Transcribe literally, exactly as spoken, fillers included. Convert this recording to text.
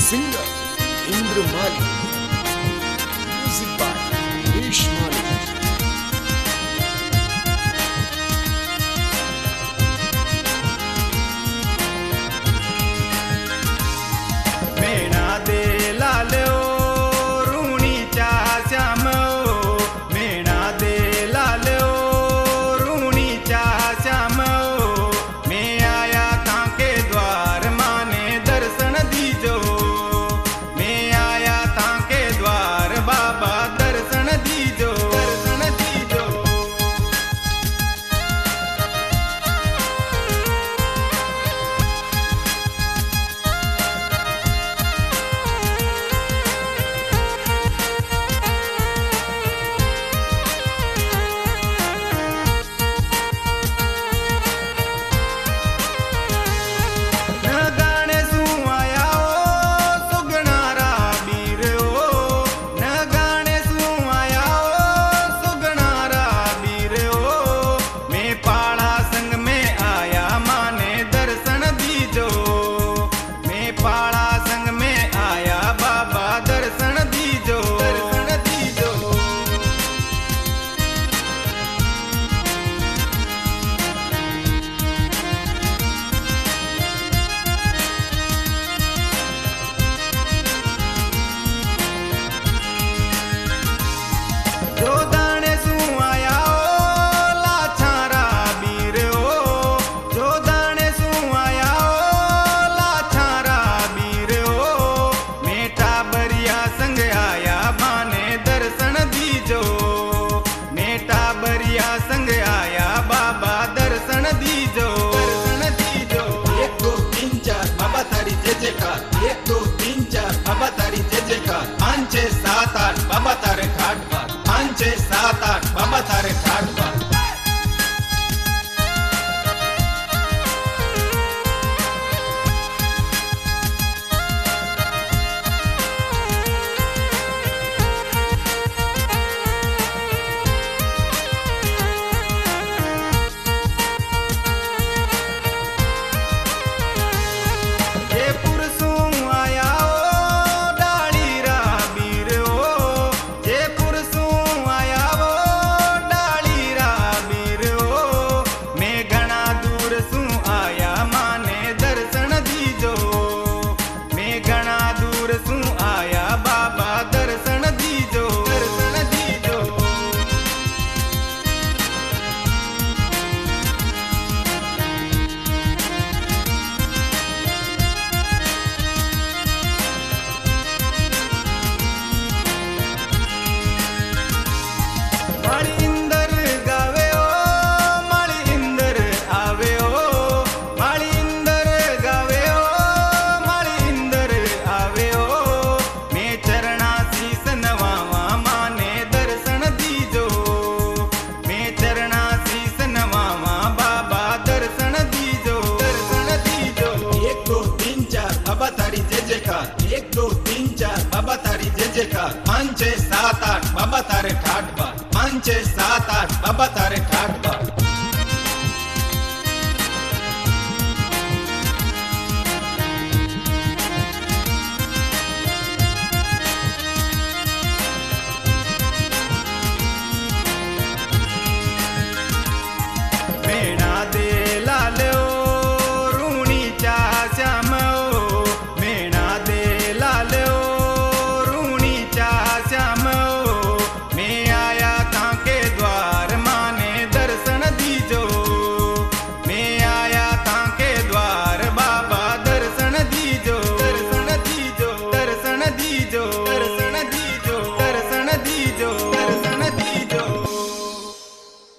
singer Indra Mali, music by Nish Mali. एक दो तीन चार बाबा तारी जय जयकार, पाँच छः सात आठ बाबा तारे घाट पर, पाँच छः सात आठ बाबा तारे घाट पर। एक दो तीन चार बाबा तारी जय जयकार, पाँच छः सात आठ बाबा तारे घाट पर, पाँच छः सात आठ बाबा तारे घाट पर। दर्शन दीजो।